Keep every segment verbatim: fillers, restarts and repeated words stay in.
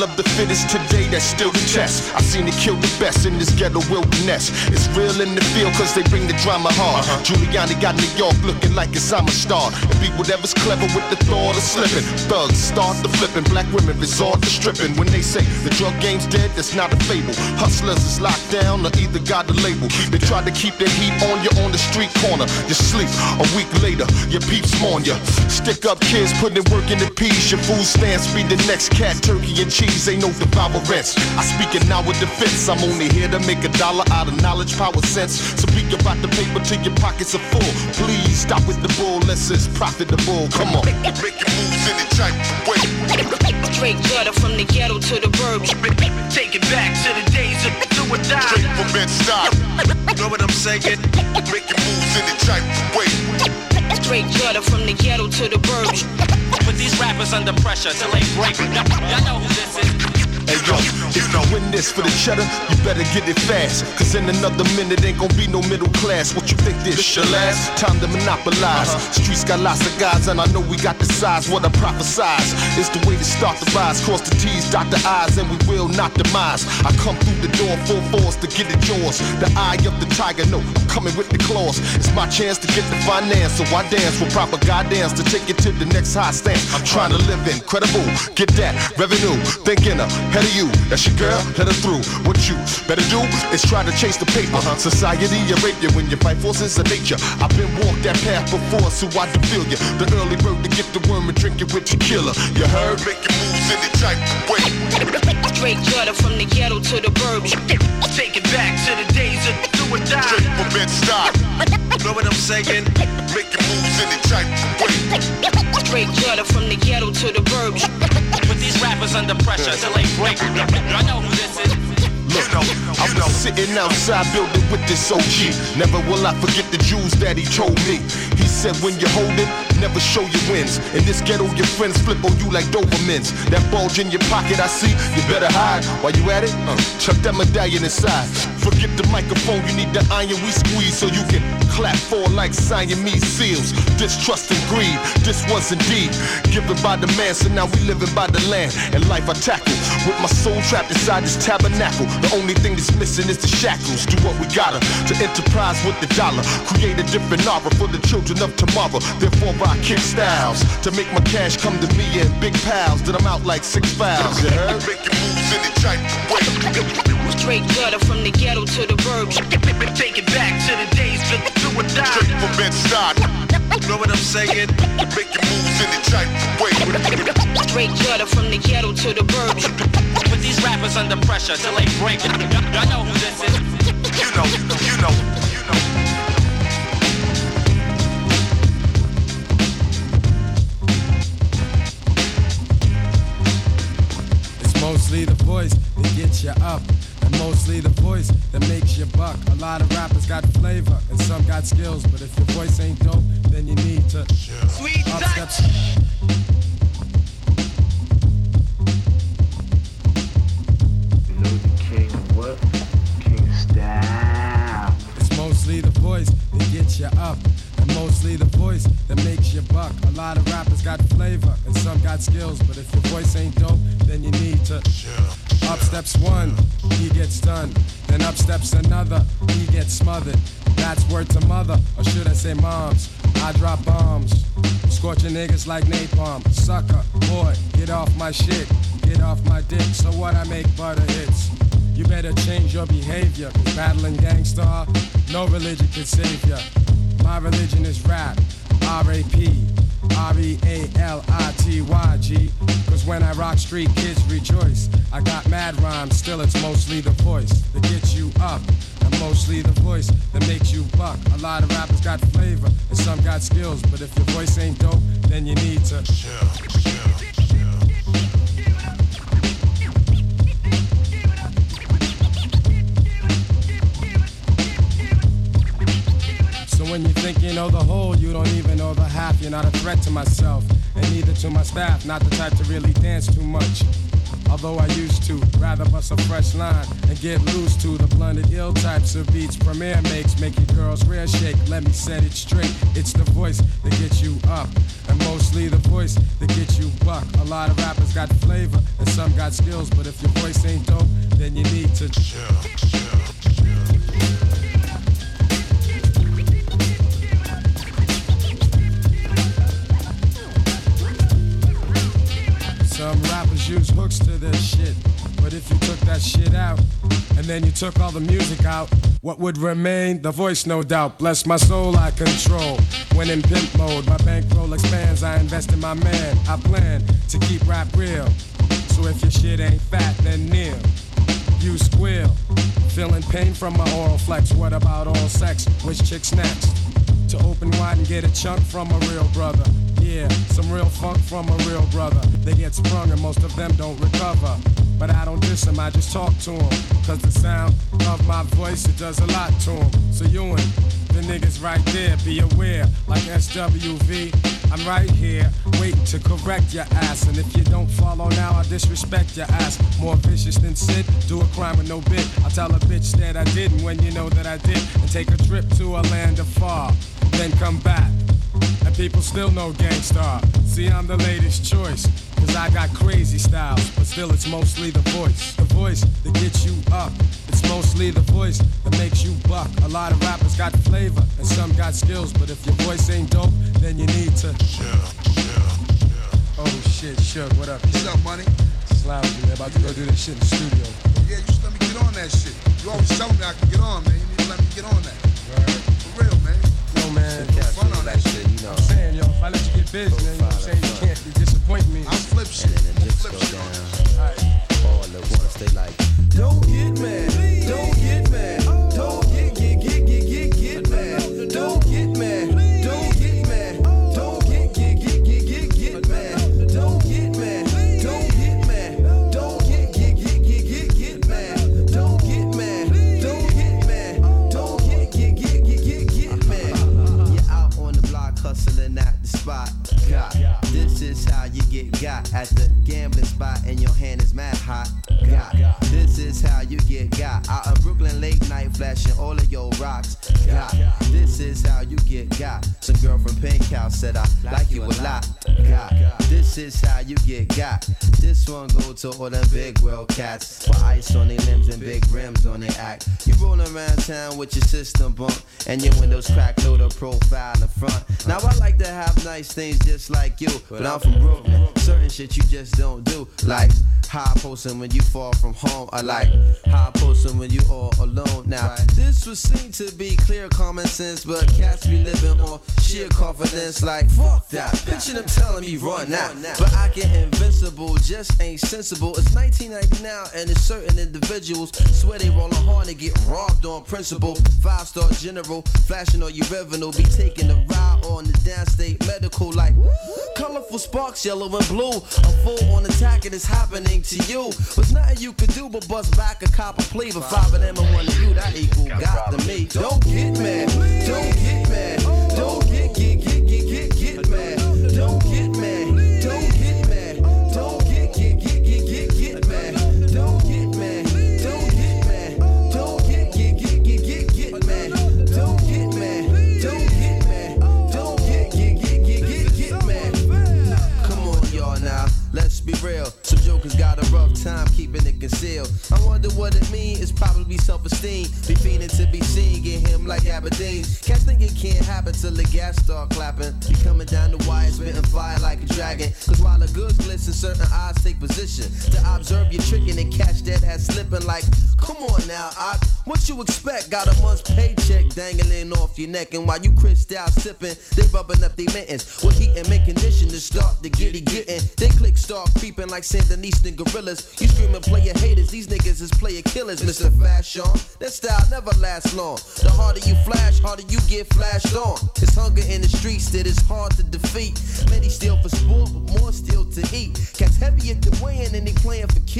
survival of the fittest today, that's still the test. I seen it kill the best in this ghetto wilderness. It's real in the field cause they bring the drama hard. uh-huh. Giuliani got New York looking like it's I'm a star. And be whatever's clever with the thought of slipping. Thugs start the flipping, black women resort to stripping. When they say the drug game's dead, that's not a fable. Hustlers is locked down or either got the label. They try to keep their heat on you on the street corner. You sleep, a week later, your peeps mourn you. Stick up kids putting work in the peas. Your food stamps be the next cat, turkey and cheese. Ain't no devourance. I speak it now with defense. I'm only here to make a dollar out of knowledge, power, sense. So speak about the paper till your pockets are full. Please stop with the bull, less is profitable. Come on. Make your moves in the type of way. Straight gutter from the ghetto to the burbs. Take it back to the days of do or die. Straight from Bed-Stuy. Know what I'm saying? Make your moves in the type of way. Straight gutter from the ghetto to the burbs. Put these rappers under pressure till they break. Y'all know who this is. Hey yo, if you win this for the cheddar, you better get it fast. Cause in another minute ain't gon' be no middle class. What you think this your last? Time to monopolize. uh-huh. Streets got lots of guys and I know we got the size. What I prophesize is the way to start the rise. Cross the T's, dot the I's, and we will not demise. I come through the door full force to get it yours. The eye of the tiger, no, I'm coming with the claws. It's my chance to get the finance, so I dance with proper guidance to take it to the next high stance. I'm trying to live incredible, get that revenue, thinking ahead of you. That's your girl, let her through. What you better do is try to chase the paper. uh-huh. Society, you rape you when you fight forces of nature. I've been walked that path before, so I can feel you. The early bird to get the worm and drink it with tequila. You heard? Make your moves in the type of way. Straight gutter from the ghetto to the burbs. Take it back to the days of do or die. Straight from Bed-Stuy. Know what I'm saying? Make your moves in the type of way. Straight gutter from the ghetto to the burbs. Put these rappers under pressure till they break. Y'all know who this is. Look, I was sitting outside building with this O G. Never will I forget the jewels that he told me. He said when you're holding, never show your wins. In this ghetto, your friends flip on you like Dobermans. That bulge in your pocket, I see, you better hide. While you at it, uh, chuck that medallion inside. Forget the microphone, you need the iron we squeeze so you can clap for like Siamese seals. Distrust and greed, this was indeed given by the man, so now we living by the land. And life I tackle with my soul trapped inside this tabernacle. The only thing that's missing is the shackles. Do what we gotta to enterprise with the dollar. Create a different aura for the children of tomorrow. Therefore I kick styles to make my cash come to me in big piles. Then I'm out like six files. You heard? Make your moves in the type of way. Straight gutter from the ghetto to the burbs. Take it back to the days of do or die. Straight from Bed-Stuy. Know what I'm saying? Make your moves in the type of way. Straight gutter from the ghetto to the burbs. Put these rappers under pressure till they break. Y'all know who this is. You know, you know, you know. It's mostly the voice that gets you up. And mostly the voice that makes you buck. A lot of rappers got flavor and some got skills, but if your voice ain't dope, then you need to yeah. Sweet up steps. You know the king what? King style. It's mostly the voice that gets you up. And mostly the voice that makes you buck. A lot of rappers got flavor and some got skills, but if your voice ain't dope, then you need to yeah. Up steps one, he gets done. Then up steps another, he gets smothered. That's word to mother, or should I say moms. I drop bombs, scorching niggas like napalm. Sucker, boy, get off my shit, get off my dick. So what, I make butter hits. You better change your behavior, cause battling gangsta, no religion can save ya. My religion is rap, R A P, R E A L I T Y G. Cause when I rock, street kids rejoice. I got mad rhymes, still it's mostly the voice that gets you up. And mostly the voice that makes you buck. A lot of rappers got flavor and some got skills, but if your voice ain't dope, then you need to chill, chill. When you think you know the whole, you don't even know the half. You're not a threat to myself, and neither to my staff. Not the type to really dance too much. although I used to rather bust a fresh line and get loose to the blended ill types of beats Premier makes. Make your girls rear shake, let me set it straight. It's the voice that gets you up, and mostly the voice that gets you buck. A lot of rappers got flavor, and some got skills, but if your voice ain't dope, then you need to chill, chill, chill. Some rappers use hooks to their shit, but if you took that shit out, and then you took all the music out, what would remain? The voice, no doubt. Bless my soul, I control. When in pimp mode, my bankroll expands. I invest in my man. I plan to keep rap real. So if your shit ain't fat, then kneel. You squeal. Feeling pain from my oral flex. What about all sex? Which chick's next? To open wide and get a chunk from a real brother. Yeah, some real funk from a real brother. They get sprung and most of them don't recover. But I don't diss them, I just talk to them. Cause the sound of my voice, it does a lot to them. So you and the niggas right there, be aware. Like S W V, I'm right here, waiting to correct your ass. And if you don't follow now, I disrespect your ass. More vicious than Sid, do a crime with no bit. I tell a bitch that I didn't when you know that I did. And take a trip to a land afar, then come back. And people still know Gangstar. See, I'm the latest choice, cause I got crazy styles. But still it's mostly the voice, the voice that gets you up. It's mostly the voice that makes you buck. A lot of rappers got flavor, and some got skills. But if your voice ain't dope, then you need to chill, chill, chill. Oh shit, Shook, what up, kid? What's up, money? Slouchy, man, about to go do this shit in the studio. Yeah, you should let me get on that shit. You always tell me I can get on, man. You need to let me get on that. Right. For real, man. No, man. Put fun on that shit, you know. I'm saying, yo, if I let you get busy, man, you know what I'm saying? You can't you disappoint me. I'll flip shit. And then the I'll jits flip go shit down. on Alright. All at once, they like, don't get mad, don't get mad, don't get, get, get, get, get, get mad, don't get mad, don't get mad, don't get, get, get, get, get, get mad, don't get mad, don't get mad, don't get, get, get, get, get, get mad, don't get mad, don't get mad, don't get, get, get, get, get, get mad. You're out on the block hustling at the spot. God, this is how you get got at the gambling spot, and your hand is mad hot. God, this is how you get got out of Brooklyn late night flashing all of your rocks. God, this is how you get got. Some girl from Pink House said I like you a lot. God, this is how you get got. This one go to all them big world cats with ice on their limbs and big rims on their act. You rollin' around town with your system bump and your windows cracked, load a profile in front. Now I like to have nice things just like you, but I'm from Brooklyn. Certain shit you just don't do, like high posting when you fall from home. I like high posting when you all alone. Now this would seem to be clear common sense, but cats be living on sheer confidence. Like fuck that, picture them telling me run now, but I get invincible, just ain't sensible. It's nineteen ninety now, and it's certain individuals swear they rollin' hard and get robbed on principle. Five star general, flashing on your revenue, be taking a ride on the downstate medical. Like colorful sparks, yellow and blue. A full on attack, and it's happening to you. There's nothing you can do but bust back a copper plea. But five of them and one of you, that equal got to me. Don't get mad, don't get mad, don't get, get, get, get, get, get mad. Don't get mad, don't get mad, don't get, get, get, get, get, get mad. Don't get mad, don't get mad, don't get, get, get, get, get, get mad. Don't get mad, don't get mad, don't get, get, get, get, get, get mad. Come on, y'all now, let's be real. Some jokers got a rough time keeping it concealed. I wonder what it mean. It's probably self-esteem. Be feeling to be seen, get him like Aberdeen. Cats think it can't happen till the gas start clapping. Be coming down the wire, spitting fire like a dragon. Cause while the goods glisten, certain eyes take position to observe you tricking and catch that ass slipping. Like, come on now, I, what you expect? Got a month's paycheck dangling off your neck, and while you crissed out sipping, they rubbing up their mittens with heat and make condition to start the giddy getting. They click start creeping like Sandinistan gorillas. You screaming player haters, these niggas is player killers. Mister Fashion, that style never lasts long. The harder you flash, harder you get flashed on. It's hunger in the streets that is hard to defeat. Many steal for sport, but more steal to eat. Cats heavy at the weigh-in and they playing for keeps.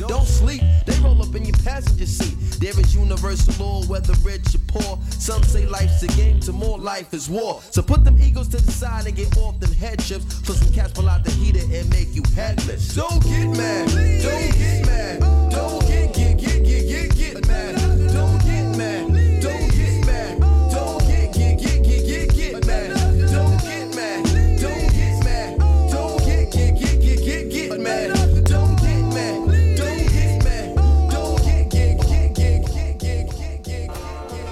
Don't sleep, they roll up in your passenger seat. There is universal law, whether rich or poor. Some say life's a game, to more life is war. So put them egos to the side and get off them head trips. So some cats pull out the heater and make you headless. Don't get mad, don't get mad, don't get, get, get, get, get, get mad. Don't get mad, don't get mad, don't get, get, get, get, get, get mad. Don't get mad, don't get mad, don't get, get, get, get, get, get mad. Don't get mad, don't get mad, don't get, get, get, get, get, get, get, get.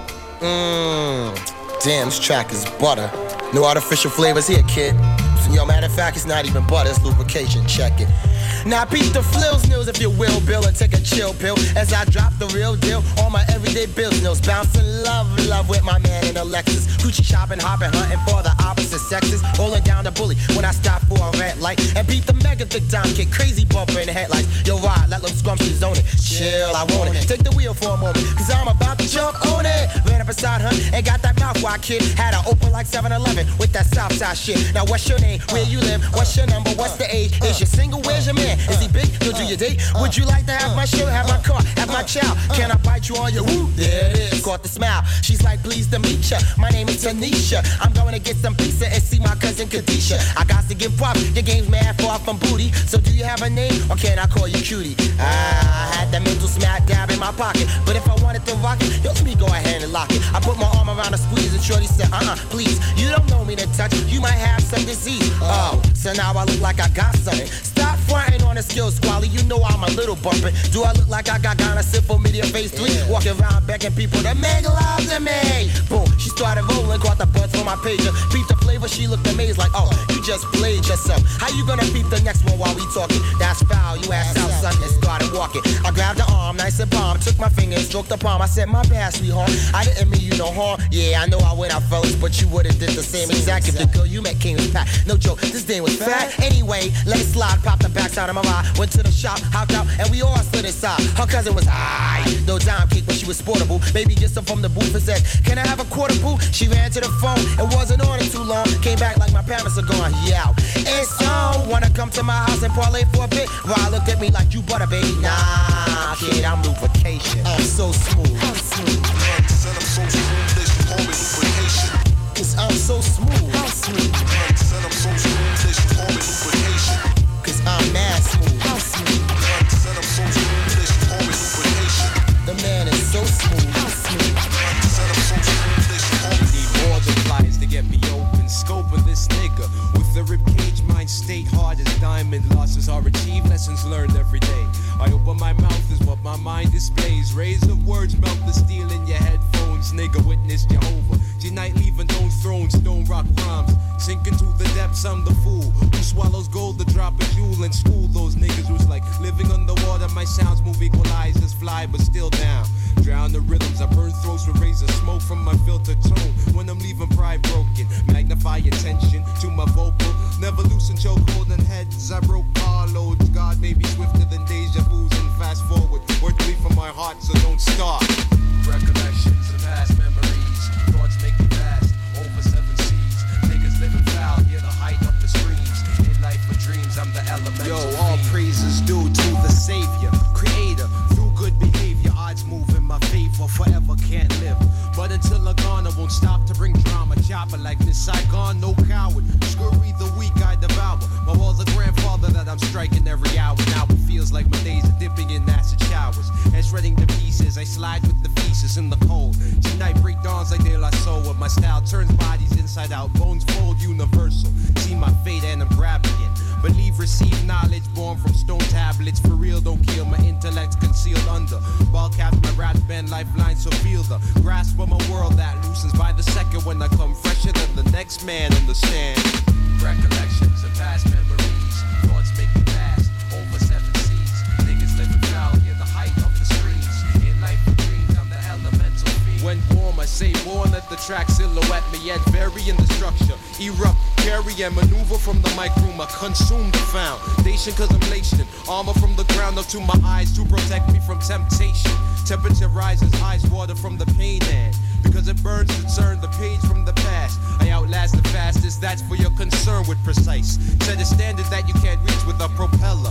Mmm, damn, this track is butter. No artificial flavors here, kid. Yo, matter of fact, it's not even butter, it's lubrication, check it. Now beat the flills news if you will, Bill, and take a chill pill as I drop the real deal on my everyday bills news. Bouncing love, love with my man in a Lexus. Gucci shopping, hopping, hunting for the opposite sexes. Rolling down the bully when I stop for a red light and beat the mega thick dime kid, crazy bumper in the headlights. Yo, ride, let them scrumptious own it. Chill, I want it. Take the wheel for a moment, cause I'm about to jump on it. Ran up beside her and got that mouth wide kid. Had her open like seven eleven with that Southside shit. Now what's your name? Where you live? What's your number? What's the age? Is you single? Where's your man? Is he big? You'll do your date? Would you like to have my shirt, have my car, have my child? Can I bite you on your woo? There it is. Caught the smile. She's like, pleased to meet ya. My name is Tanisha. I'm going to get some pizza and see my cousin Kadisha. I got to give props. Your game's mad far from booty. So do you have a name or can I call you cutie? Ah, I had that mental smack dab in my pocket. But if I wanted to rock it, yo, let me go ahead and lock it. I put my arm around her squeeze and shorty said, uh-uh, please. You don't know me to touch. You might have some disease. Oh, so now I look like I got something. Stop fronting on the skill squally. You know I'm a little bumpin'. Do I look like I got Ghana Simple Media Phase three? Yeah. Walking around begging people to make love to me. Boom, she started rolling, caught the buzz from my pager. Peep the flavor, she looked amazed like, oh, you just played yourself. How you gonna peep the next one while we talking? That's foul, you ass out, son, and started walking. I grabbed the arm, nice and palm, took my finger and stroked the palm. I said, my bad, sweetheart, I didn't mean you no harm. Yeah, I know I went out fellas, but you would've did the same exact if the girl you met came with pack. No joke, this thing was fat. Anyway, let it slide, pop the backside of my ride. Went to the shop, hopped out, and we all stood inside. Her cousin was high, no dime kick, but she was sportable. Baby just some from the booth and said, can I have a quarter boo? She ran to the phone, it wasn't on it too long. Came back like my parents are gone, yeah. It's on, wanna come to my house and parlay for a bit? Rod looked at me like you butter, baby. Nah, kid, I'm lubrication. I'm so smooth. I'm smooth. Said I'm so smooth, they should call me lubrication. Cause I'm so smooth. I'm smooth. Said I'm so smooth, they should call me lubrication. Cause I'm mad smooth. I'm smooth. Said I'm so smooth, they should call me lubrication. The man is so smooth. I'm smooth. Said I'm so smooth, they should call me Need more than flyers to get me open. Scope of this nigga with the ribcage mind state hard as diamond. Losses are achieved, lessons learned every day. I open my mouth is what my mind displays. Razor words melt the steel in your headphones. Nigga witness Jehovah. G-Night leaving those thrones, stone rock rhymes. Sinking to the depths, I'm the fool who swallows gold to drop a jewel in school. Those niggas who's like living underwater. My sounds move equalizers, fly but still down. Drown the rhythms, I burn throats with razor smoke from my filter tone. When I'm leaving pride broken, magnify attention to my vocal. Never loosen chokehold and heads, I broke carloads. God may be swifter than deja vu's and fast forward. Wordly from my heart, so don't start. Recollections of past memories, thoughts make me fast, over seven seas. Niggas living foul, hear the height of the streams. In life for dreams, I'm the element. Yo, all praises due to the Savior, Creator. Through good behavior, odds move in my favor. Forever can't live, but until I'm gone, I won't stop to bring drama. Chopper like Miss Saigon, no coward. Scurry the weak I devour. My walls a grandfather that I'm striking every hour. Now it feels like my days are dipping in acid showers. And shredding the pieces, I slide with the feces in the cold. Tonight break dawns like De La Soul. With my style turns bodies inside out, bones fold universal. See my fate and I'm grabbing it. Believe, receive knowledge born from stone tablets. For real, don't kill my intellect concealed under. Ball caps, my raps bend lifelines, so feel the grasp of my world that loosens by the second when I come fresher than the next man understand. Recollections of past memories, thoughts make me fast, over seven seas. Niggas living foul, hear the height of the streets. In life for dreams, I'm the elemental fiend. When warm, I say war, let the track silhouette me yet vary in the structure. Erupt, carry and maneuver from the mic room. I consume the foundation cause I'm laced in armor from the ground up to my eyes to protect me from temptation. Temperature rises, ice water from the pain and because it burns to turn the page from the past. I outlast the fastest, that's for your concern with precise. Set a standard that you can't reach with a propeller. Fell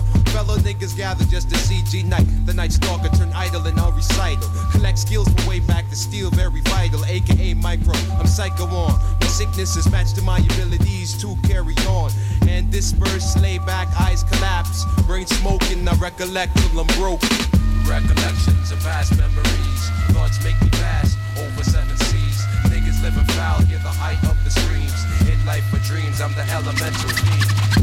Hella niggas gather just to see G Night. The night stalker turn idle and I'll recital. Collect skills from way back to steal very vital. A K A micro, I'm psycho on. My sickness is matched to my abilities to carry on. And disperse, lay back, eyes collapse. Brain smoking, I recollect till I'm broke. Recollections of past memories. Thoughts make me fast over seven seas. Niggas living foul, hear the height of the streams. In life for dreams, I'm the elemental theme.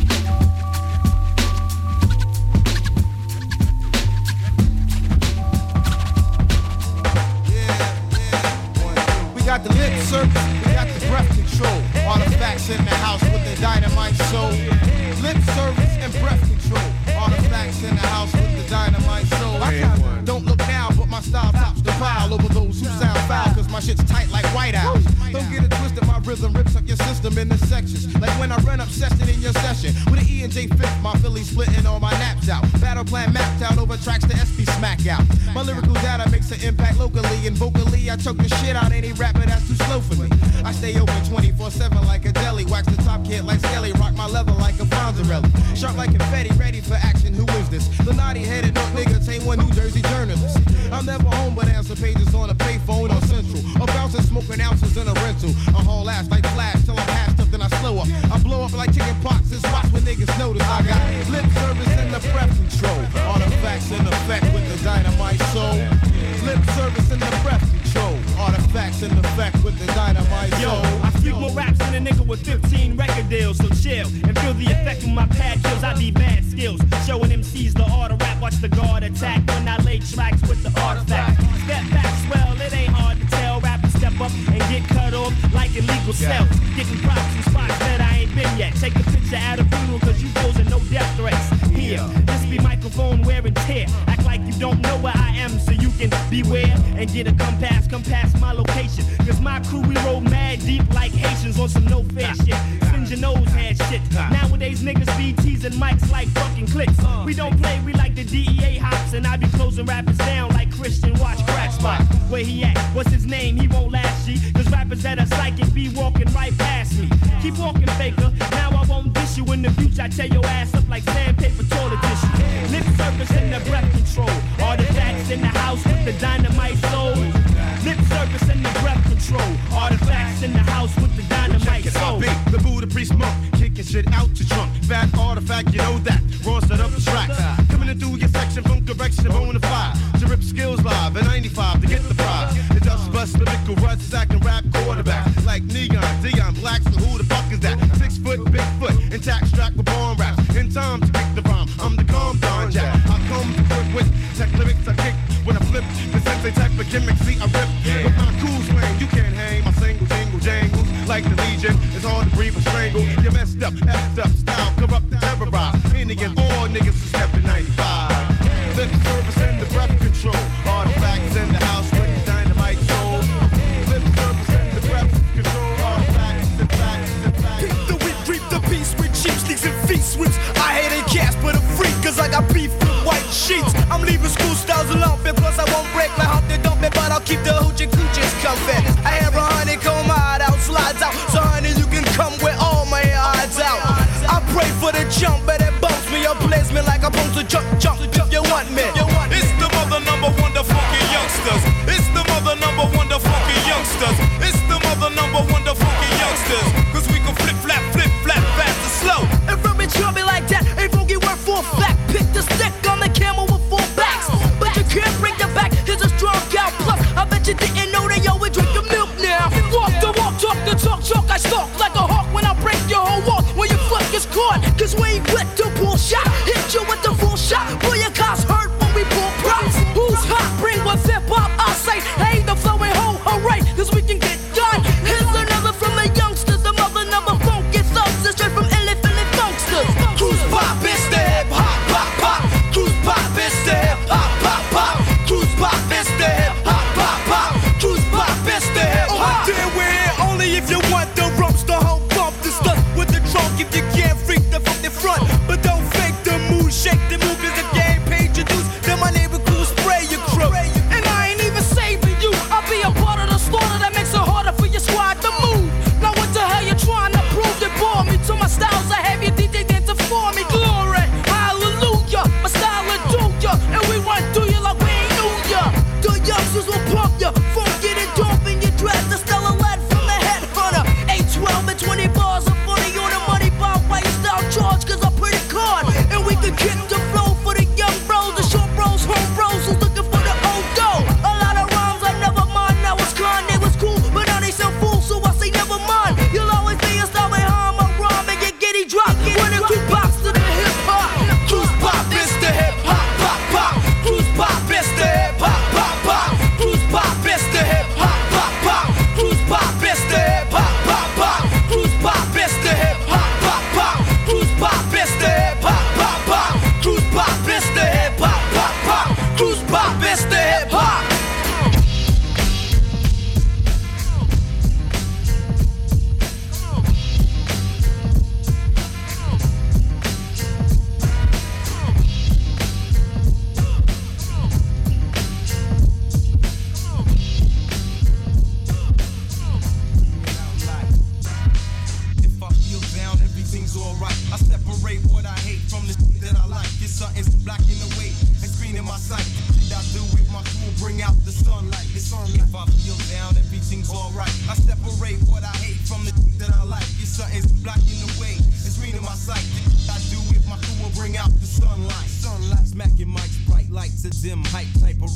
We got the lip service, we got the breath control. Artifacts in the house with the dynamite soul. Lip service and breath control. Artifacts in the house with the dynamite soul. I kinda don't look now, but my style tops the pile over those who sound foul, cause my shit's tight like White Owls. Don't get it twisted, my rhythm rips up your system into sections. Like when I run obsession in your session. With an E and J fifth, my Philly splitting all my naps out. Battle plan mapped out over tracks to S P smack out. My lyrical data makes an impact locally, and vocally I choke the shit out any rapper that's too slow for me. I stay open twenty-four seven like a deli. Wax the top kid like Skelly, rock my leather like a Fonzarelli. Sharp like confetti, ready for action, who is this? The naughty-headed no nigga, Tay one New Jersey journalist. I'm never home but answer pages on a payphone or central. Or bouncing smoking ounces in a rental. I haul ass like Flash till I'm passed up, then I slow up. I blow up like chicken pox and spots when niggas notice. I got lip service and the breath control. Artifacts in effect with the dynamite soul. Lip service and the breath control. Artifacts in effect with the dynamite soul. Yo, I speak more raps than a nigga with fifteen record deals. So chill and feel the effect of my pad kills. I be bad skills. Showing M Cs the art of rap. Watch the guard attack when I lay tracks with the artifact. Step back, swell, it ain't hard to tell. Rappers step up and get cut off like illegal cells. Getting props in spots that I ain't been yet. Take a picture at a funeral cause you posing no death threats. Here, this be microphone wear and tear. Act like you don't know where I am so you can beware and get a come past, come past my location. Cause my crew, we roll mad deep like Haitians on some no fair shit. Spin your nose head shit. Nowadays niggas be teasing mics like fucking clicks. We don't play, we like the D E A hops. And I be closing rappers down like Christian Watch Crack Spot. Where he at? What's his name? He won't last, G. Cause rappers that are psychic be walking right past me. Keep walking, faker. Now I won't dish you in the future. I tear your ass up like sandpaper toilet tissue. Lip service and the breath control. Artifacts in the house with the dynamite soul. Lip service and the breath control. Artifacts in the house with the dynamite soul. The Buddha priest monk, kicking shit out your trunk. Fat artifact, you know that. Raw set up the tracks. Coming in through your section from correction of bona fide. To rip skills live at ninety-five to get the prize. It does bust lyrical ruts, sack and rap quarterback. Like Neon, Dion, Blacks, so who the fuck is that? Six foot, big foot, intact strack with bomb raps. In time to kick the rhyme, I'm the calm Don Jack. I come to work with tech lyrics, I kick when I flip. The sensei type of gimmick, see I rip. With my cool swing, you can't hang. My single jingle jangles like the Legion. It's hard to breathe and strangle. You messed up, effed up, style corrupt, terrorized. Indian, all niggas who step in ninety-five. Lip service and the breath control. Artifacts in the house with the dynamite soul. Lip service and the breath control. Artifacts, the facts, the facts. Peep the weak, creep the peace with cheap sneaks and feet sweeps. I hate it cash, but I'm free, cause I got beef with white sheets. I'm leaving school styles alone, plus I won't break my hump, they dump it, but I'll keep the hoochie coochies comfy. I have a honeycomb hide out, slides out, so honey, you can come with all my odds out.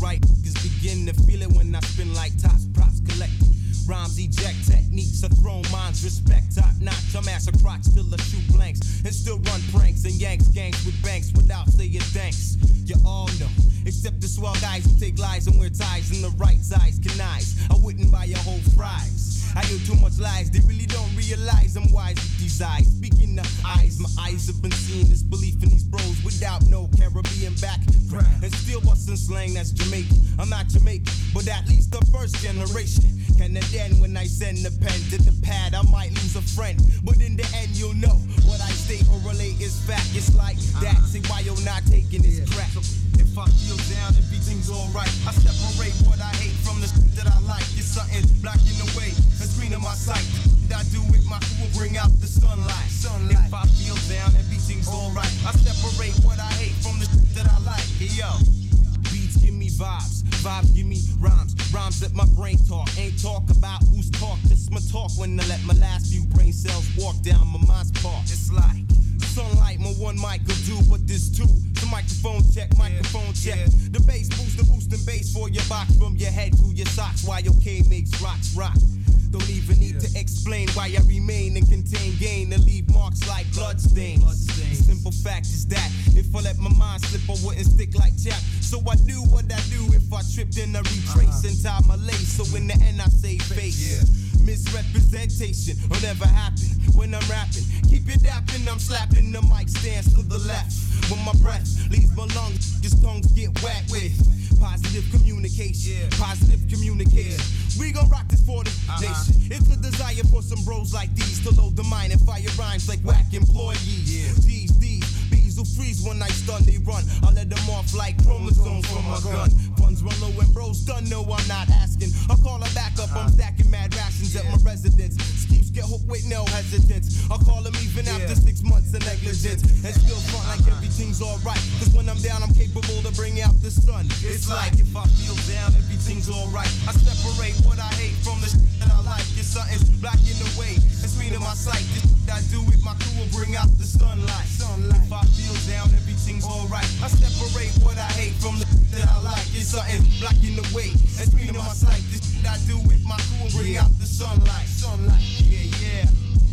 right niggas begin to feel it when I spin like tops, props collect. Rhymes eject, techniques are thrown, minds respect, top notch. I'm ass a crotch till I shoot blanks and still run pranks and yanks gangs with banks without saying thanks. You all know, except the swell guys who take lies and wear ties in the right size canines. I wouldn't buy your whole fries. I hear too much lies, they really don't realize I'm wise with these eyes. Speaking of eyes, my eyes have been seeing this belief in these bros without no Caribbean background. And still busting slang that's Jamaican. I'm not Jamaican, but at least the first generation. And then when I send the pen to the pad, I might lose a friend. But in the end, you'll know what I state or relate is fact. It's like that, say why you're not taking this crap. If I feel down, everything's alright. I separate what I hate from the shit that I like. It's something blocking the way, a screen of my sight. I do it, my crew will bring out the sunlight. sunlight. If I feel down, everything's alright. I separate what I hate from the shit that I like. Hey yo, beats give me vibes, vibes give me rhymes, rhymes that my brain talk. Ain't talk about who's talk, just my talk when I let my last few brain cells walk down my mind's park. It's like sunlight, my one mic will do, but this two. The microphone check, microphone check. Yeah. The bass boost, the boosting bass for your box from your head to your socks while your K makes rocks rock. Don't even need yeah. to explain why I remain and contain gain and leave marks like bloodstains. bloodstains. The simple fact is that if I let my mind slip, I wouldn't stick like Jack. So I do what I do if I tripped in a retrace uh-huh. and tie my lace. So in the end I say face. Yeah. Misrepresentation will never happen when I'm rapping. Keep it dapping, I'm slapping the mic stands to the left. When my breath leaves my lungs, just tongues get wet with positive communication. Yeah. Positive communication. Yeah. We gon' rock this for the uh-huh. nation. It's a desire for some bros like these to load the mind and fire rhymes like whack employees. Yeah. These, these, bees will freeze when I stun, they run. I let them off like chromosomes from my gun. Funds run low and bros done, no, I'm not asking. I call her back up, uh-huh. I'm stacking mad rations yeah. at my residence. Skeeps get hooked with no hesitance. I call them even yeah. after six months of negligence. And still front like everything's alright. Cause when I'm down, I'm capable to bring out the sun. It's like if I feel down, everything's alright. I separate what I hate from the shit that I like. It's something's blocking the way. It's screen in my sight. This shit I do with my crew will bring out the sunlight. sunlight. If I feel down, everything's alright. I separate what I hate from the shit that I like. It's something blocking the way. It's screen in my sight. This shit I do with my crew will bring out the sunlight. Sunlight. Yeah, yeah.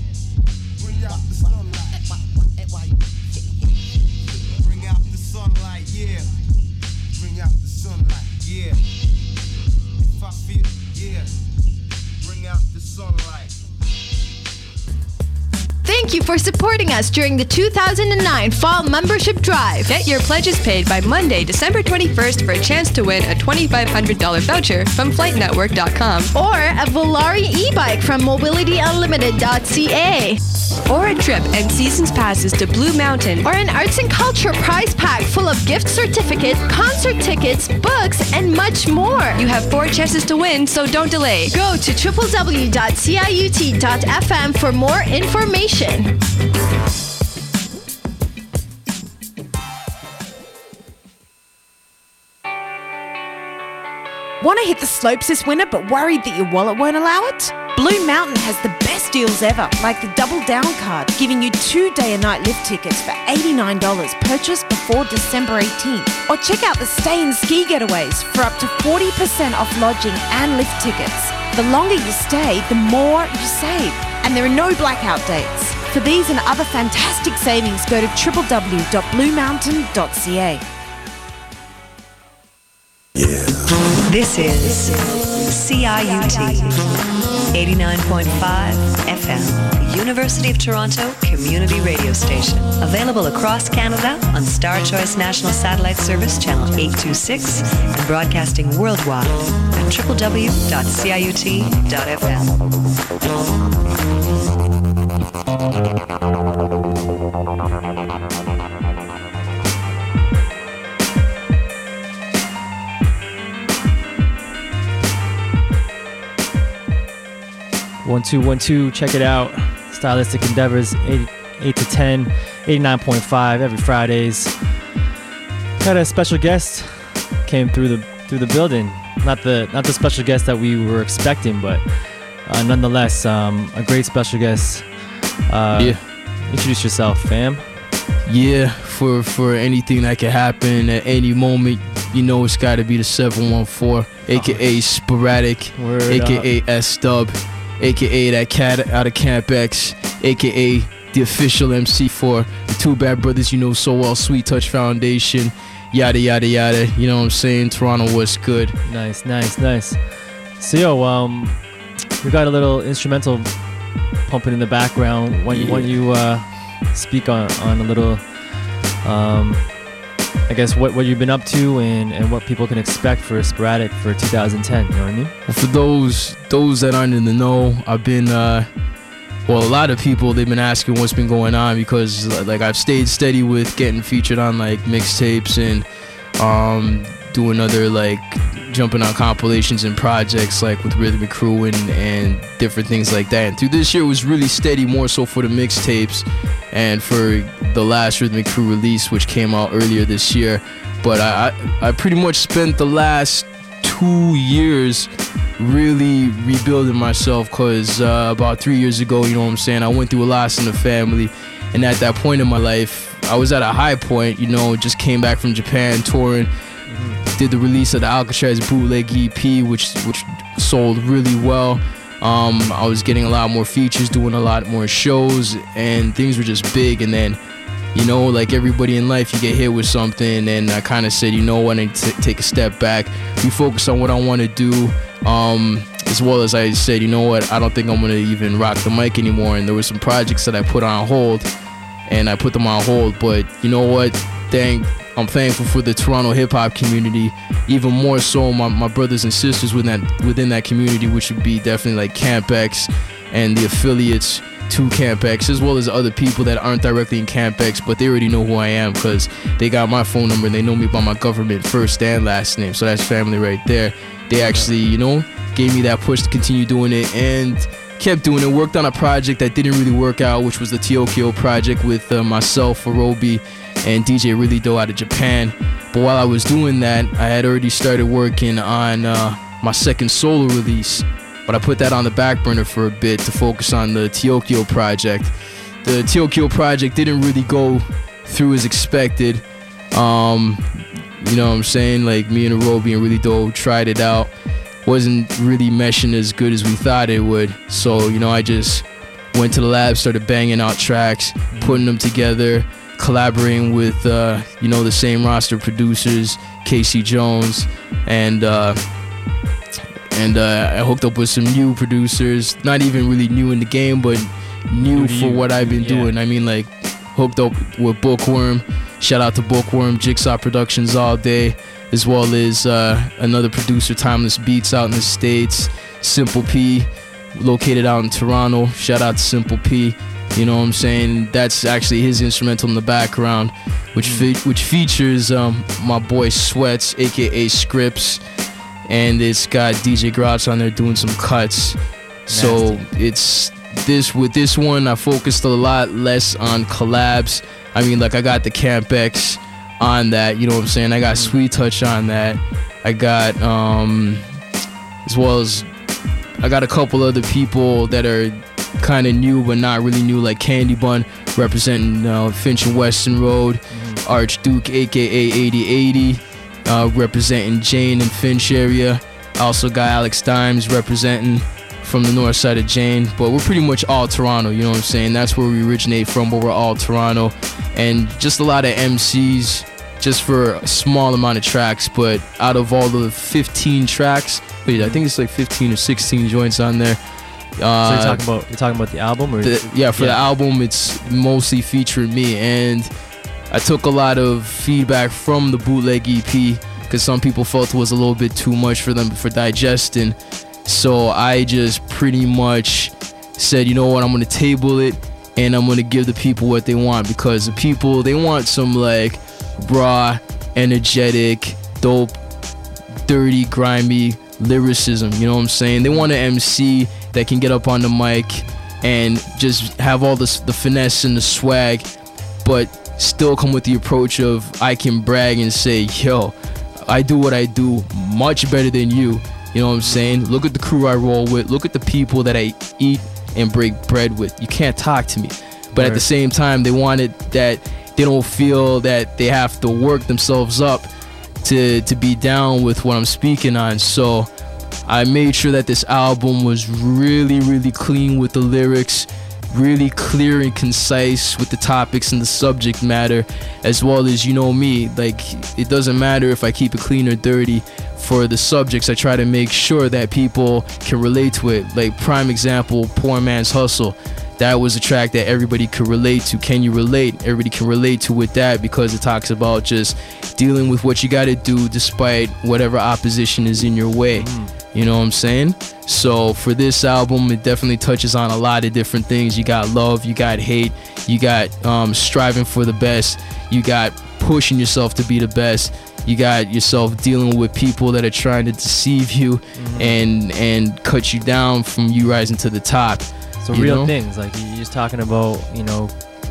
Bring out the sunlight. Bring out the sunlight, yeah. Bring out the sunlight, yeah. If I feel, yeah. Bring out the sunlight. Thank you for supporting us during the two thousand nine Fall Membership Drive. Get your pledges paid by Monday, December twenty-first for a chance to win a twenty-five hundred dollars voucher from flight network dot com. Or a Volare e-bike from mobility unlimited dot c a. Or a trip and seasons passes to Blue Mountain. Or an arts and culture prize pack full of gift certificates, concert tickets, books, and much more. You have four chances to win, so don't delay. Go to w w w dot ciut dot f m for more information. Want to hit the slopes this winter but worried that your wallet won't allow it? Blue Mountain has the best deals ever, like the Double Down card, giving you two day and night lift tickets for eighty-nine dollars purchased before December eighteenth. Or check out the Stay and Ski Getaways for up to forty percent off lodging and lift tickets. The longer you stay, the more you save. And there are no blackout dates. For these and other fantastic savings, go to w w w dot blue mountain dot c a. Yeah. This is C I U T eighty-nine point five F M, University of Toronto Community Radio Station. Available across Canada on Star Choice National Satellite Service Channel eight two six and broadcasting worldwide at w w w dot c i u t dot f m. One, two, one, two, check it out. Stylistic Endeavors, eight, eight to ten, eighty-nine point five every Fridays. Got a special guest came through the through the building. Not the not the special guest that we were expecting, but uh, nonetheless, um, a great special guest. Uh, yeah. Introduce yourself, fam. Yeah, for for anything that can happen at any moment, you know it's got to be the seven one four, aka Sporadic, Word aka S-Dub, aka that cat out of Camp X, aka the official M C for the Two Bad Brothers you know so well, Sweet Touch Foundation, yada yada yada. You know what I'm saying? Toronto, what's good? Nice, nice, nice. So yo, um, we got a little instrumental pumping in the background. When you, Yeah. when you uh, speak on on a little, um, I guess what what you've been up to and and what people can expect for Sporadic for two thousand ten. You know what I mean? Well, for those those that aren't in the know, I've been uh, well, a lot of people they've been asking what's been going on because like I've stayed steady with getting featured on like mixtapes and um, doing other like jumping on compilations and projects like with Rhythmic Crew and, and different things like that. And through this year it was really steady, more so for the mixtapes and for the last Rhythmic Crew release, which came out earlier this year. But I, I, I pretty much spent the last two years really rebuilding myself because uh, about three years ago, you know what I'm saying, I went through a loss in the family. And at that point in my life, I was at a high point, you know, just came back from Japan touring, mm-hmm. did the release of the Alcatraz bootleg E P, which which sold really well. Um, I was getting a lot more features, doing a lot more shows, and things were just big. And then, you know, like everybody in life, you get hit with something, and I kind of said, you know what, I need to take a step back, refocus on what I want to do. Um, as well as I said, you know what, I don't think I'm going to even rock the mic anymore. And there were some projects that I put on hold, and I put them on hold. But you know what, thank, I'm thankful for the Toronto hip-hop community, even more so my, my brothers and sisters within that, within that community, which would be definitely like Camp X and the affiliates to Camp X, as well as other people that aren't directly in Camp X, but they already know who I am because they got my phone number and they know me by my government first and last name. So that's family right there. They actually, you know, gave me that push to continue doing it and kept doing it. Worked on a project that didn't really work out, which was the Tokyo project with uh, myself, Arobi, and D J Really Doe out of Japan. But while I was doing that, I had already started working on uh, my second solo release. But I put that on the back burner for a bit to focus on the Tokyo project. The Tokyo project didn't really go through as expected. Um, you know what I'm saying? Like me and Arobi and Really Doe tried it out. Wasn't really meshing as good as we thought it would. So, you know, I just went to the lab, started banging out tracks, putting them together, collaborating with, uh, you know, the same roster of producers, Casey Jones, and uh, and uh, I hooked up with some new producers, not even really new in the game, but new, new for you. What I've been yeah. doing. I mean, like, hooked up with Bookworm. Shout out to Bookworm, Jigsaw Productions all day, as well as uh, another producer, Timeless Beats, out in the States. Simple P, located out in Toronto. Shout out to Simple P. You know what I'm saying? That's actually his instrumental in the background, which fe- which features um, my boy Sweats, aka Scripts, and it's got D J Grouch on there doing some cuts. Nasty. So it's this with this one, I focused a lot less on collabs. I mean, like I got the Camp X on that, you know what I'm saying? I got Sweet Touch on that. I got um, as well as I got a couple other people that are kind of new but not really new, like Candy Bun representing uh, Finch and Weston Road, mm-hmm. Archduke aka eighty eighty uh, representing Jane and Finch area. I also got Alex Dimes representing from the north side of Jane, but we're pretty much all Toronto, you know what I'm saying? That's where we originate from, but we're all Toronto. And just a lot of M Cs just for a small amount of tracks, but out of all the fifteen tracks, wait, I think it's like fifteen or sixteen joints on there. Uh, so you're talking about you're talking about the album, or the, yeah, for yeah. the album, it's mostly featuring me, and I took a lot of feedback from the bootleg E P because some people felt it was a little bit too much for them for digesting. So I just pretty much said, you know what, I'm gonna table it, and I'm gonna give the people what they want, because the people, they want some like raw, energetic, dope, dirty, grimy lyricism. You know what I'm saying? They want an M C that can get up on the mic and just have all this, the finesse and the swag, but still come with the approach of I can brag and say, yo, I do what I do much better than you. You know what I'm saying? Look at the crew I roll with. Look at the people that I eat and break bread with. You can't talk to me. But right. At the same time, they want it that they don't feel that they have to work themselves up to to be down with what I'm speaking on. So I made sure that this album was really, really clean with the lyrics, really clear and concise with the topics and the subject matter, as well as, you know me, like, it doesn't matter if I keep it clean or dirty. For the subjects, I try to make sure that people can relate to it. Like, prime example, Poor Man's Hustle. That was a track that everybody could relate to. Can you relate? Everybody can relate to with that, because it talks about just dealing with what you got to do despite whatever opposition is in your way. Mm. You know what I'm saying? So for this album, it definitely touches on a lot of different things. You got love, you got hate, you got um, striving for the best, you got pushing yourself to be the best, you got yourself dealing with people that are trying to deceive you mm-hmm. and and cut you down from you rising to the top. So real know? things, like you're just talking about, you know,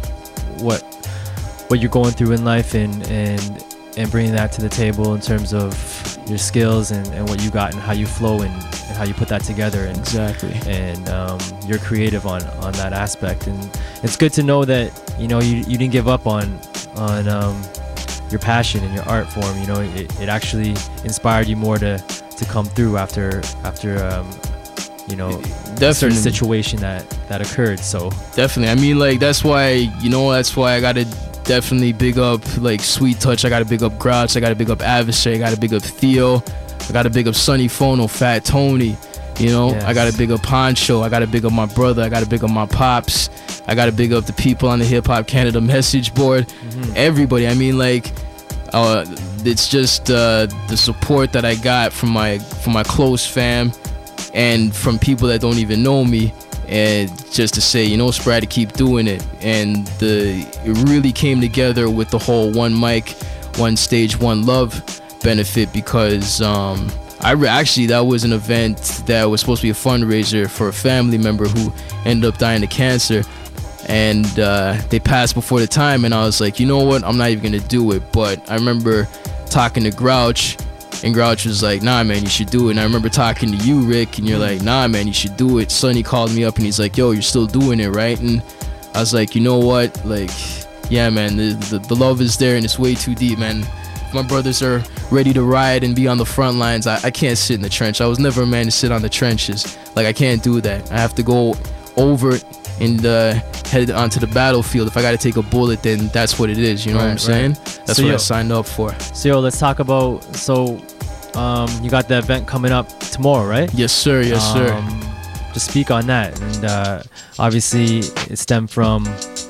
what what you're going through in life, and and and bringing that to the table in terms of your skills and, and what you got and how you flow and, and how you put that together. And, exactly. And um, you're creative on, on that aspect. And it's good to know that, you know, you, you didn't give up on on um, your passion and your art form. You know, it, it actually inspired you more to, to come through after after um, you know, definitely. a certain situation that, that occurred. So definitely. I mean, like, that's why, you know, that's why I gotta definitely big up, like, Sweet Touch. I gotta big up Grouch. I gotta big up Adversary. I gotta big up Theo. I gotta big up Sonny Phono, Fat Tony. You know, yes. I gotta big up Poncho. I gotta big up my brother. I gotta big up my pops. I gotta big up the people on the Hip Hop Canada message board. Mm-hmm. Everybody. I mean, like, uh, it's just uh, the support that I got from my from my close fam and from people that don't even know me. And just to say, you know, Sprat, to keep doing it. And the it really came together with the whole one mic, one stage, one love benefit, because um, I re- actually that was an event that was supposed to be a fundraiser for a family member who ended up dying of cancer, and uh, they passed before the time. And I was like, you know what, I'm not even gonna do it. But I remember talking to Grouch, and Grouch was like, nah, man, you should do it. And I remember talking to you, Rick, and you're like, nah, man, you should do it. Sonny called me up and he's like, yo, you're still doing it, right? And I was like, you know what? Like, yeah, man, the, the, the love is there and it's way too deep, man. If my brothers are ready to ride and be on the front lines, I, I can't sit in the trench. I was never a man to sit on the trenches. Like, I can't do that. I have to go over it and uh, head onto the battlefield. If I got to take a bullet, then that's what it is. You know right, what I'm saying? Right. That's so what yo, I signed up for. So, yo, let's talk about, so um, you got the event coming up tomorrow, right? Yes, sir. Yes, um, sir. Just speak on that. And uh, obviously, it stemmed from,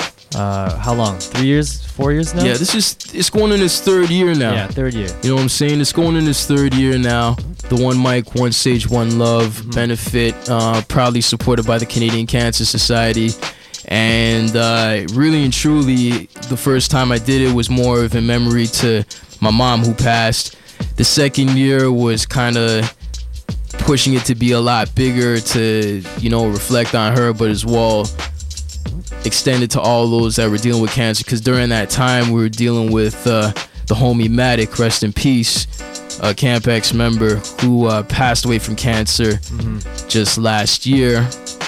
uh, how long? Three years? Four years now? Yeah, this is, it's going in its third year now. Yeah, third year. You know what I'm saying? It's going in its third year now. The One Mic, One Stage, One Love mm-hmm. benefit, uh, proudly supported by the Canadian Cancer Society. And uh, really and truly, the first time I did it was more of a memory to my mom who passed. The second year was kind of pushing it to be a lot bigger, to, you know, reflect on her, but as well extended to all those that were dealing with cancer. Because during that time, we were dealing with uh, the homie Matic, rest in peace, a Camp X member who uh, passed away from cancer mm-hmm. just last year.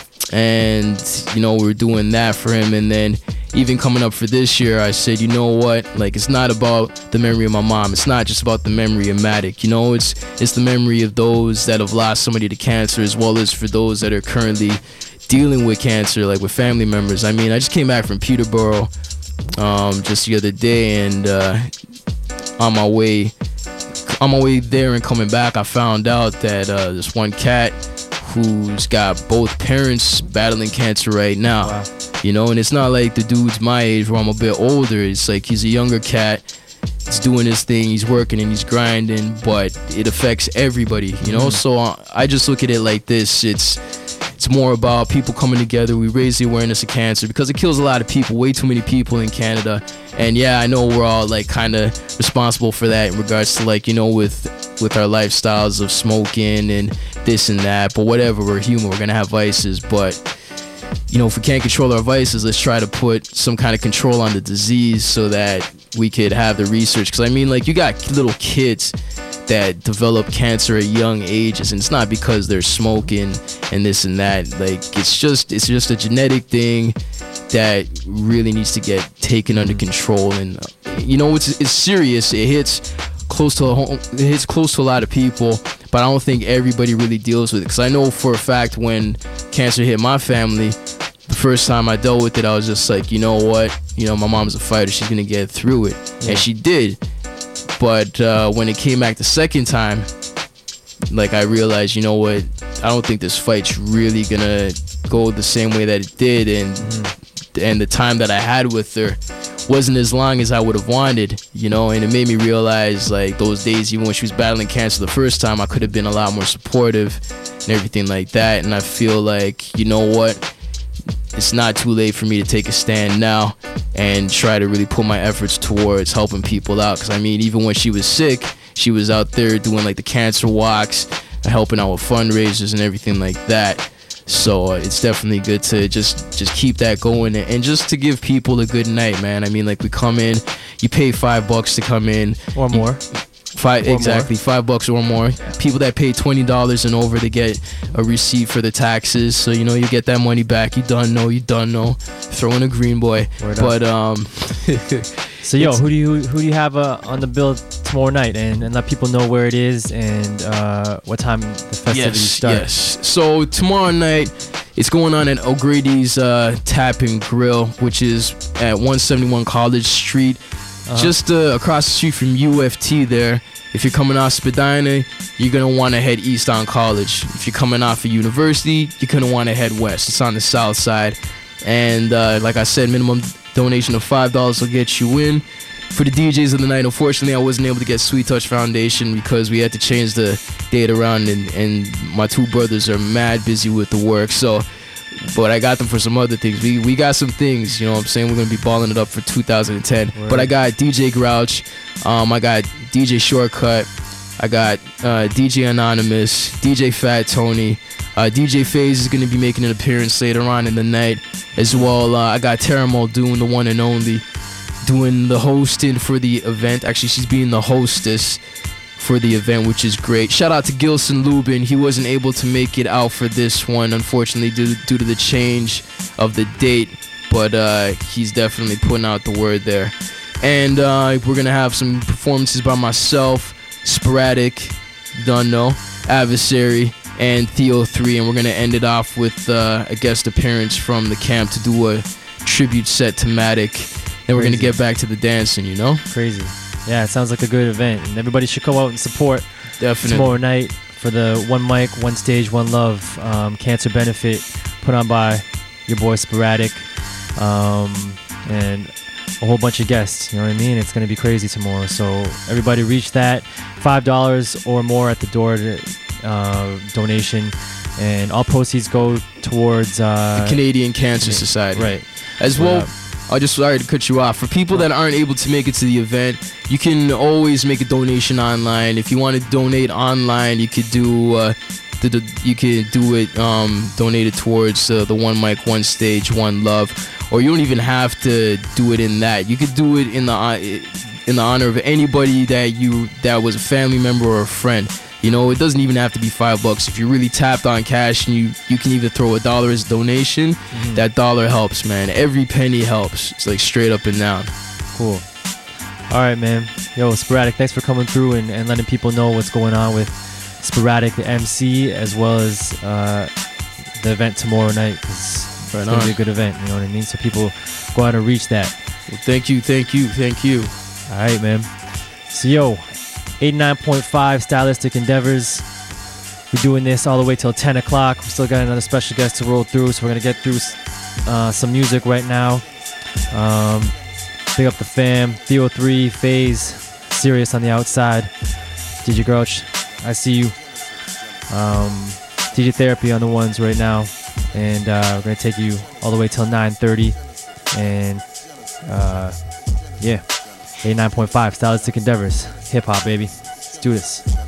And, you know, we were doing that for him. And then even coming up for this year, I said, you know what, like, it's not about the memory of my mom. It's not just about the memory of Matic. You know, it's it's the memory of those that have lost somebody to cancer, as well as for those that are currently dealing with cancer, like with family members. I mean, I just came back from Peterborough um, just the other day, and uh, on my way on my way there and coming back, I found out that uh, this one cat who's got both parents battling cancer right now. Wow. You know, and it's not like the dude's my age where I'm a bit older. It's like he's a younger cat. He's doing his thing, he's working and he's grinding, but it affects everybody, you know? Mm. So uh, I just look at it like this. It's it's more about people coming together. We raise the awareness of cancer because it kills a lot of people, way too many people in Canada. And yeah, I know we're all like kind of responsible for that in regards to, like, you know, with with our lifestyles of smoking and this and that, but whatever, we're human, we're gonna have vices. But, you know, if we can't control our vices, let's try to put some kind of control on the disease so that we could have the research. Because I mean, like, you got little kids that develop cancer at young ages, and it's not because they're smoking and this and that. Like, it's just it's just a genetic thing that really needs to get taken under control. And uh, you know, it's it's serious. It hits close to a home, it hits close to a lot of people, but I don't think everybody really deals with it. Because I know for a fact when cancer hit my family, the first time I dealt with it, I was just like, you know what? You know, my mom's a fighter. She's going to get through it. Yeah. And she did. But uh, when it came back the second time, like I realized, you know what? I don't think this fight's really going to go the same way that it did. And, mm-hmm. and the time that I had with her wasn't as long as I would have wanted, you know, and it made me realize, like, those days, even when she was battling cancer the first time, I could have been a lot more supportive and everything like that. And I feel like, you know what, it's not too late for me to take a stand now and try to really put my efforts towards helping people out. Because I mean, even when she was sick, she was out there doing like the cancer walks, helping out with fundraisers and everything like that. So uh, it's definitely good to just just keep that going and just to give people a good night, man. I mean, like, we come in, you pay five bucks to come in or more. Five or exactly more. five bucks or more. People that pay twenty dollars and over, they get a receipt for the taxes. So you know you get that money back. You done know, you done know. Throw in a green boy. Word but up. um. So yo, who do you who do you have uh, on the bill tomorrow night, and, and let people know where it is and uh, what time the festivities yes, start? Yes. So tomorrow night, it's going on at O'Grady's uh, Tap and Grill, which is at one seventy-one College Street, uh-huh. just uh, across the street from U F T. There. If you're coming off Spadina, you're gonna want to head east on College. If you're coming off of University, you're gonna want to head west. It's on the south side, and uh, like I said, minimum donation of five dollars will get you in. For the D Js of the night, unfortunately, I wasn't able to get Sweet Touch Foundation because we had to change the date around, and, and my two brothers are mad busy with the work. So, but I got them for some other things. We we got some things, you know what I'm saying? We're going to be balling it up for two thousand ten. Word. But I got D J Grouch, um, I got D J Shortcut, I got uh, D J Anonymous, D J Fat Tony. Uh, D J FaZe is going to be making an appearance later on in the night as well. Uh, I got Tara Muldoon, the one and only, doing the hosting for the event. Actually, she's being the hostess for the event, which is great. Shout out to Gilson Lubin. He wasn't able to make it out for this one, unfortunately, due, due to the change of the date, but uh, he's definitely putting out the word there. And uh, we're going to have some performances by myself, Sporadic, Don't Know, Adversary, and Theo three, and we're going to end it off with uh, a guest appearance from the camp to do a tribute set to Matic. Then we're going to get back to the dancing, you know? Crazy. Yeah, it sounds like a good event, and everybody should come out and support. Definitely. Tomorrow night for the One Mic, One Stage, One Love um, cancer benefit put on by your boy Sporadic, um, and a whole bunch of guests, you know what I mean? It's going to be crazy tomorrow, so everybody reach that. five dollars or more at the door to, uh, donation, and all proceeds go towards uh, the Canadian Cancer Society. Right. As well, I just sorry to cut you off. For people that aren't able to make it to the event, you can always make a donation online. If you want to donate online, you could do uh, the, the you could do it um, donate it towards uh, the One Mic, One Stage, One Love, or you don't even have to do it in that. You could do it in the uh, in the honor of anybody that you that was a family member or a friend. You know, it doesn't even have to be five bucks. If you're really tapped on cash and you, you can either throw a dollar as a donation, mm-hmm. that dollar helps, man. Every penny helps. It's like straight up and down. Cool. All right, man. Yo, Sporadic, thanks for coming through and, and letting people know what's going on with Sporadic, the M C, as well as uh, the event tomorrow night. It's right going to be a good event, you know what I mean? So people go out and reach that. Well, thank you, thank you, thank you. All right, man. So, yo, eighty-nine point five Stylistic Endeavors. We're doing this all the way till ten o'clock. We still got another special guest to roll through, so we're going to get through uh, some music right now. Um, big up the fam. Theo three, FaZe, Serious on the outside. D J Grouch, I see you. Um, D J Therapy on the ones right now. And uh, we're going to take you all the way till nine thirty. And uh, yeah, eighty-nine point five Stylistic Endeavors. Hip hop, baby. Let's do this.